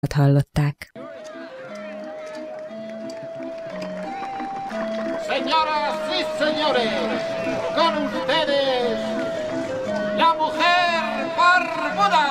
hallották. Señoras y señores, con ustedes, la mujer barbuda.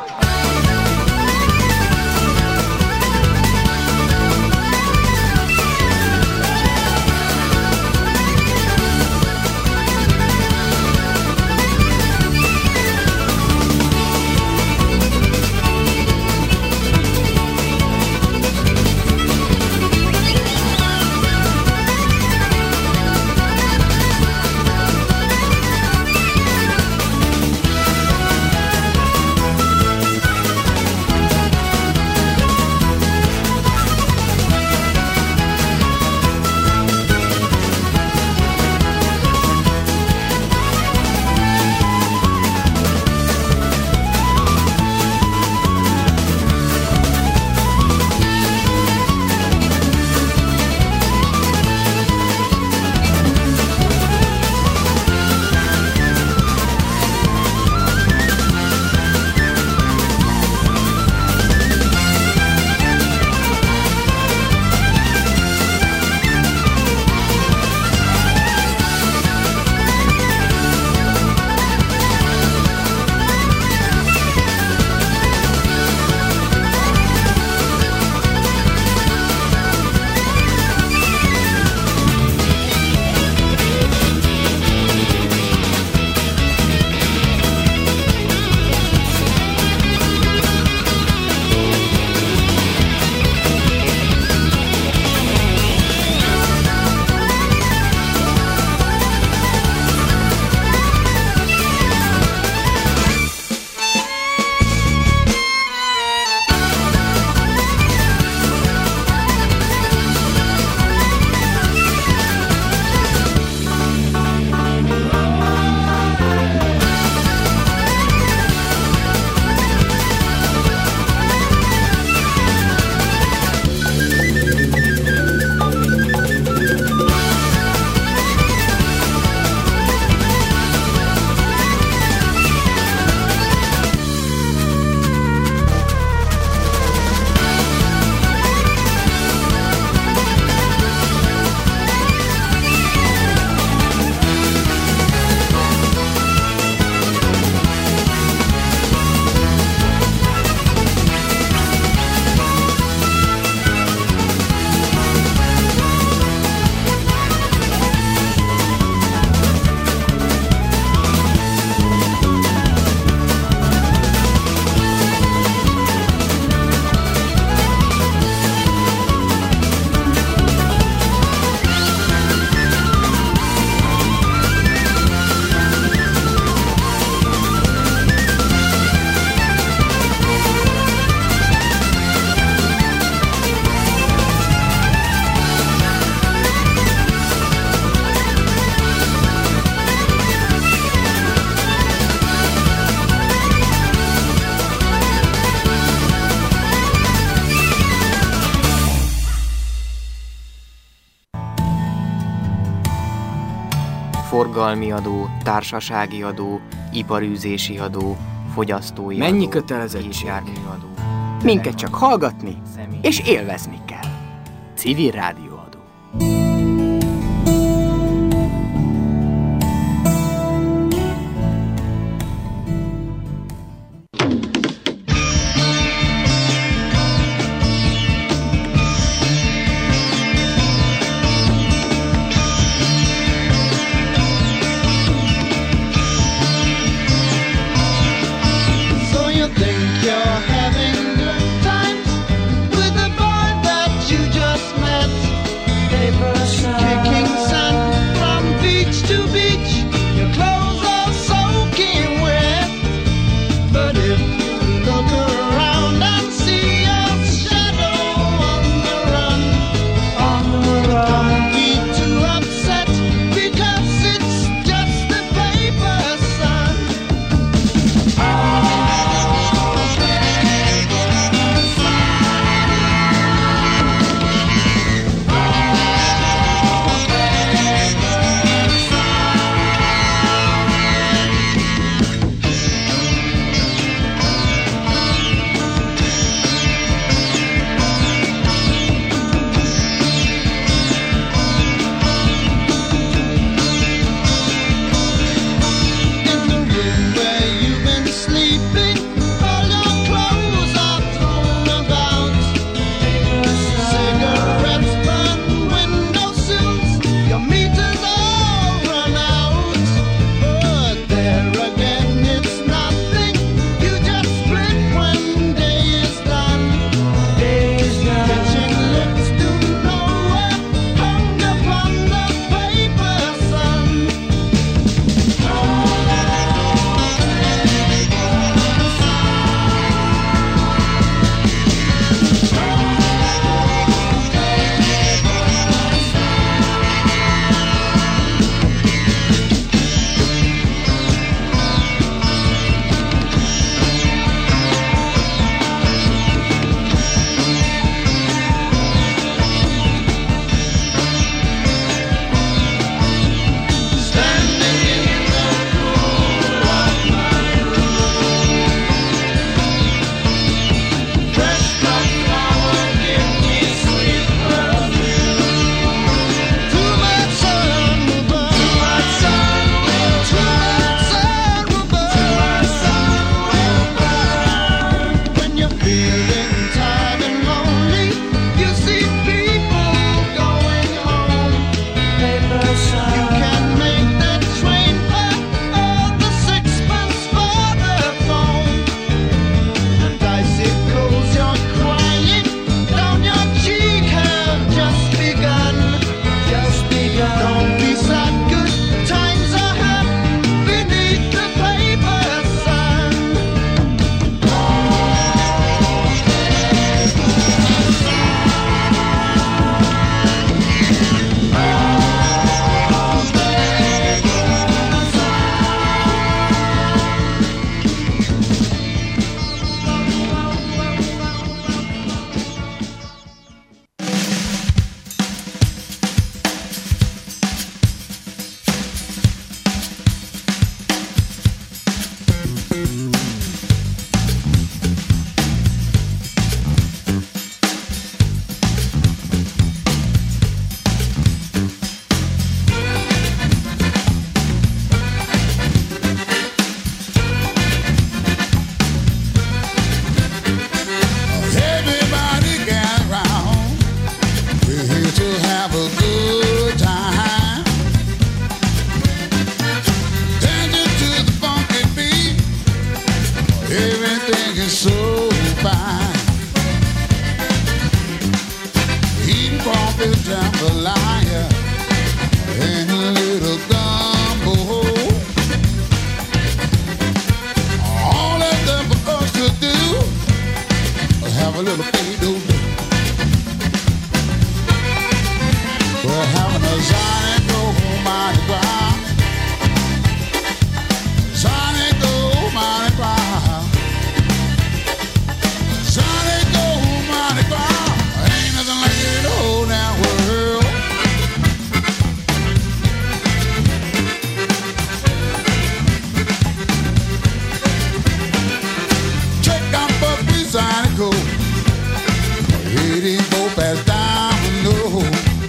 Forgalmi adó, társasági adó, iparűzési adó, fogyasztói adó. Mennyi kötelezettség? Járműadó. Minket csak hallgatni és élvezni kell. Civil rádióadó. You're having good times with the boy that you just met. jambalaya and a little gumbo. All that's there for us to do is have a little play-doh. We're having a Sonic Go Mardi Gras. Sonic Go Mardi Gras. Sonic Go Mardi Gras. Ain't nothing like it in the whole damn world. Check out Buckley Sonic Go. It ain't go past Domino.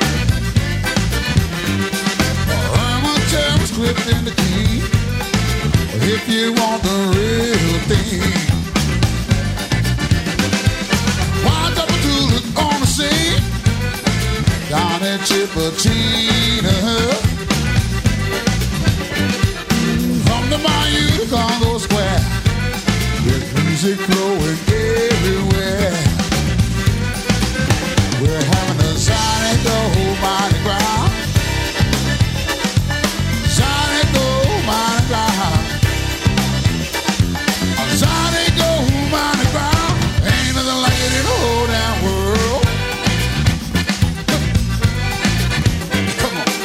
Slipped in the key if you want the real thing. Wind up a tulip on the scene down at Chipachina. From the bayou to Congo Square, there's music flowing everywhere. We're having a Sonic Go Mardi Gras. Sonic Go Mardi Gras. Sonic Go Mardi Gras. Ain't nothing like it in the whole damn world. Come on.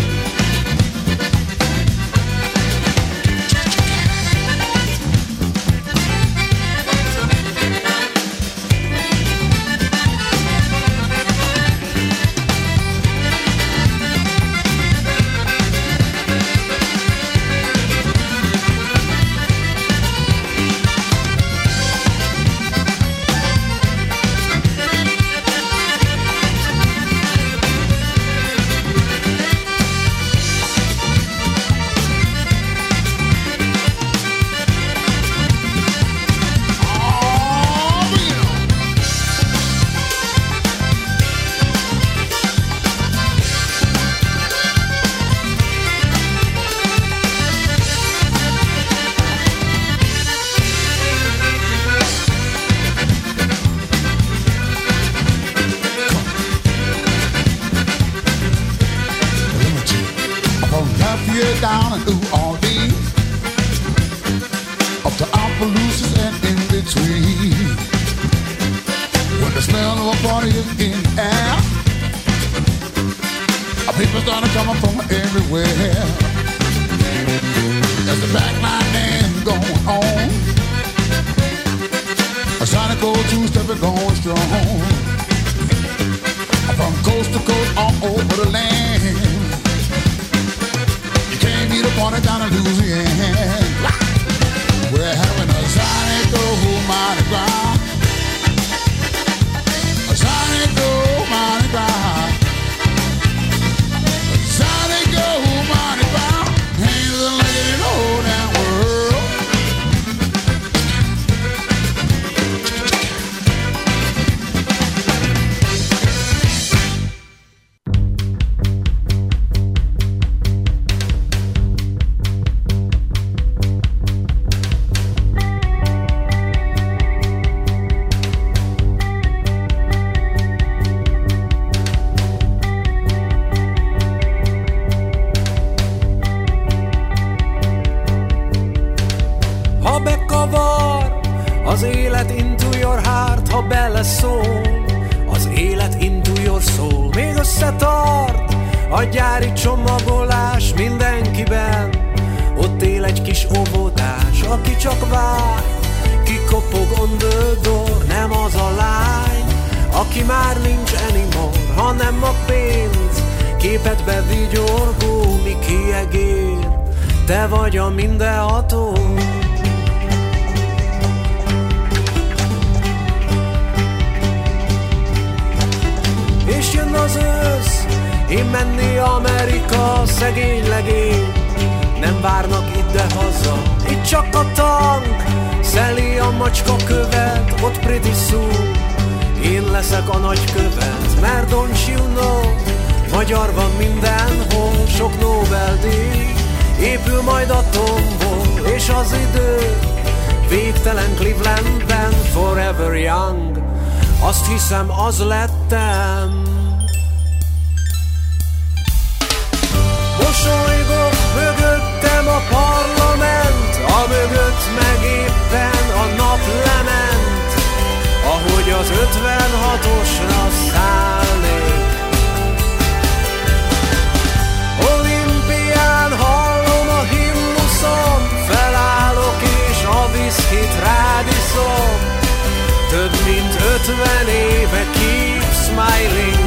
Down in New Orleans, up to Opelousas and in between. When the smell of a party is in the air, people started coming from everywhere. As the back line dance going on, a Sonic Go two-step going strong. From coast to coast all over the land. Meet a party down in Louisiana. We're having a Sonic Go Mardi Gras. A Sonic Go Mardi Gras. A Sonic Go Mardi Gras. Ain't nothing like it in the whole damn world. Az élet into your heart, ha beleszól. Az élet into your soul, még összetart. A gyári csomagolás mindenkiben. Ott él egy kis óvodás, aki csak vár. Ki kopog on the door, nem az a lány, aki már nincs anymore, hanem a pénz. Képedbe vigyorgó, mi kiegér. Te vagy a mindenható. És jön az ősz, én menni Amerika, szegény legény. Nem várnak ide-haza, itt csak a tank szeli a macska követ, ott pretty soon én leszek a nagykövet. Mert don't you know, magyar van mindenhol, sok Nobel-díj épül majd a tombol. És az idő végtelen Clevelandben, forever young, azt hiszem az lettem. Mosolygok, mögöttem a parlament, a mögött meg éppen a nap lement, ahogy az 56-osra szállnék. Olimpián hallom a himnuszom, felállok és a viszkit rád iszom. Több mint 50 éve keep smiling.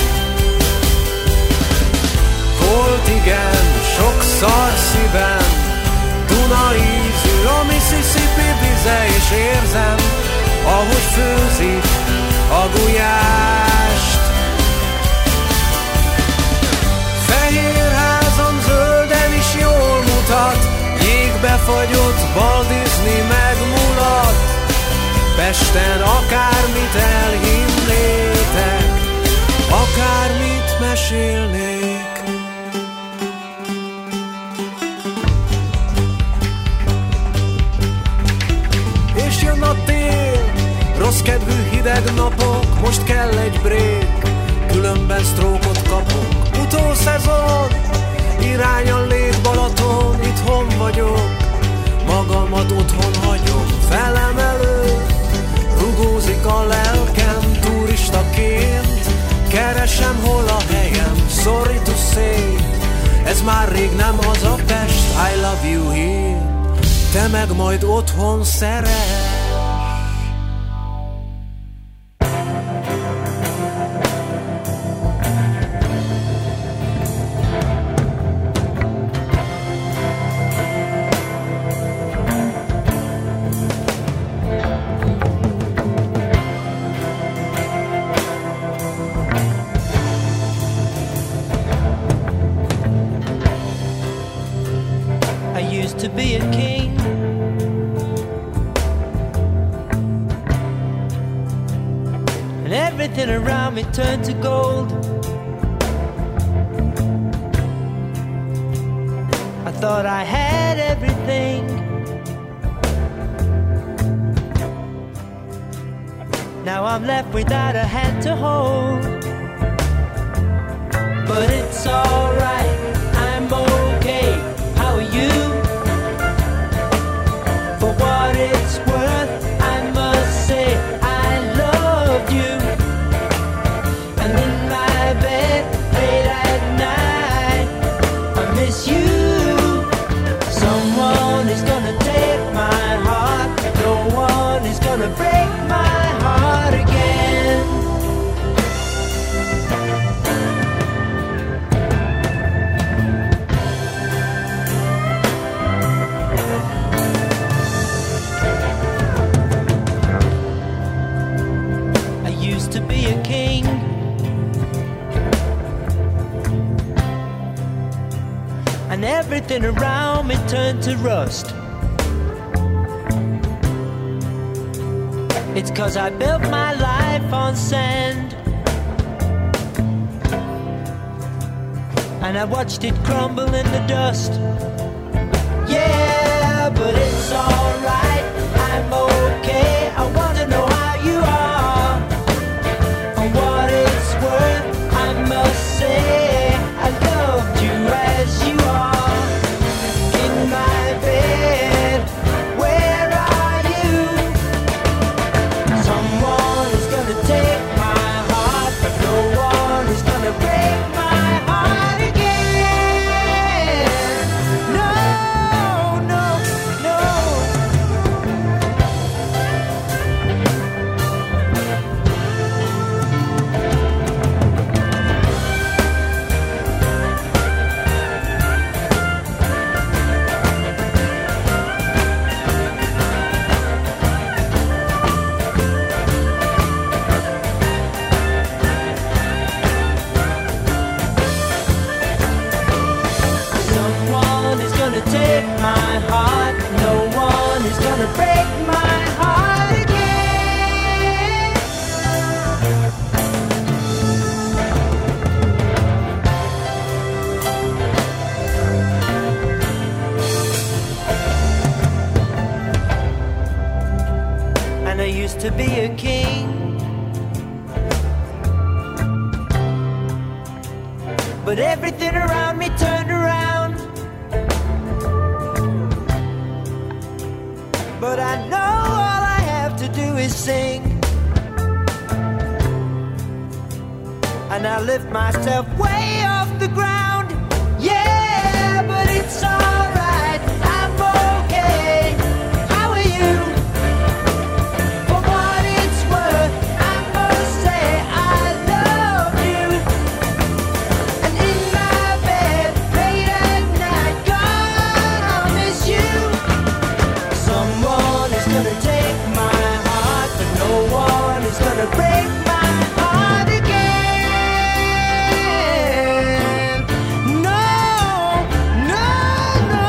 Volt igen, sok szar szívem, Duna ízű a Mississippi vize, és érzem, ahogy főzik a gulyást. Fehér házam zölden is jól mutat, jégbe fagyott Walt Disney megmulat. Pesten akármit elhinnétek, akármit mesélnék. És jön a tél, rossz kedvű hideg napok, most kell egy break, különben sztrókot kapok. Utószezon, irány a Lake Balaton, itthon vagyok, magamat otthon hagyom, felemelő, rugózik a lelkem turistaként, keresem hol a helyem, sorry to say, ez már rég nem az a Pest, I love you here, te meg majd otthon szeress. To be a king, and everything around me turned to gold. I thought I had everything, now I'm left without a hand to hold. But it's alright, I'm okay. How are you? For what it's worth, I must say I loved you. And in my bed late at night, I miss you. Someone is gonna take my heart, no one is gonna break my heart again. To be a king, and everything around me turned to rust. It's 'cause I built my life on sand, and I watched it crumble in the dust. Yeah, but it's alright, I'm okay. I wanna know how you are. What it's worth, I must say I loved you as you are. In my bed, where are you? Someone is gonna take my heart, but no one is gonna break my heart again. No, no, no. but everything around me turned around. But I know all I have to do is sing, and I lift myself way off the ground. Yeah, but it's alright, I'm okay. How are you? For what it's worth, I must say I love you. And in my bed, late at night, God, I'll miss you. Someone is gonna take my heart, but no one is gonna break my heart again. No, no, no.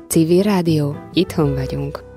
Civil Rádió, itthon vagyunk.